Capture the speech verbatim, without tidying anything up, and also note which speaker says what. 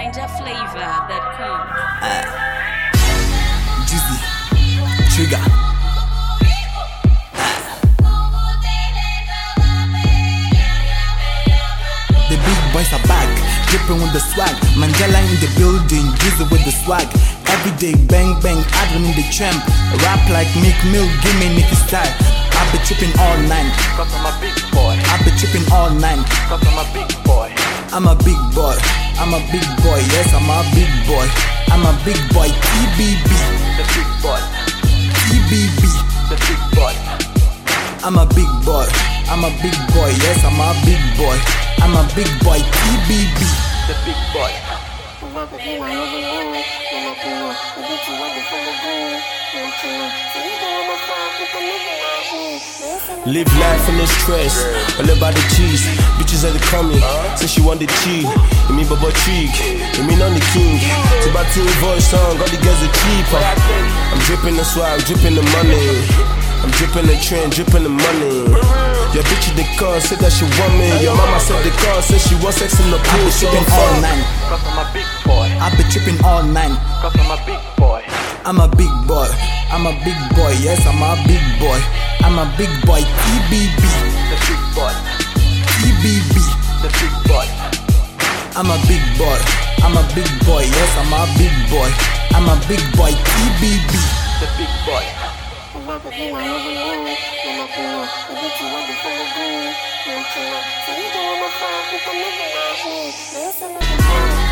Speaker 1: ninja flavor dot com.
Speaker 2: Uh, Juicy Trigger. The big boys are back, dripping with the swag. Mandela in the building, Juicy with the swag. Everyday bang bang, admin in the tramp. Rap like Meek Mill, give me Nicky style. I be tripping all nine,
Speaker 3: cause I'm a big boy.
Speaker 2: I be tripping all nine,
Speaker 3: cause I'm a big boy.
Speaker 2: I'm a big boy, I'm a big boy, yes I'm a big boy. I'm a big boy, T B B,
Speaker 3: The big boy.
Speaker 2: T B B.
Speaker 3: The big boy.
Speaker 2: I'm a big boy, I'm a big boy, yes I'm a big boy. I'm a big boy, T B B.
Speaker 3: The big boy.
Speaker 4: Live life full of stress, all about the cheese. Bitches are the coming, say she want the cheat. You mean Baba Trick, you mean on the king. It's about to voice song, all the girls are cheaper. I'm dripping the swag, dripping the money. I'm dripping the trend, dripping the money. Your bitch in the car said that she want me. Your mama said the car said she wants sex in the
Speaker 2: I
Speaker 4: pool.
Speaker 2: be
Speaker 4: So
Speaker 2: tripping
Speaker 4: I'm
Speaker 2: all
Speaker 4: fine.
Speaker 2: nine,
Speaker 3: Cause I'm a big boy.
Speaker 2: I be tripping all nine.
Speaker 3: Cause I'm a big boy.
Speaker 2: I'm a big boy, I'm a big boy, yes I'm a big boy. I'm a big boy, T B B,
Speaker 3: The big boy.
Speaker 2: T B B.
Speaker 3: The big boy.
Speaker 2: I'm a big boy, I'm a big boy, yes I'm a big boy. I'm a big boy, T B B.
Speaker 3: The big boy.
Speaker 5: Thank you.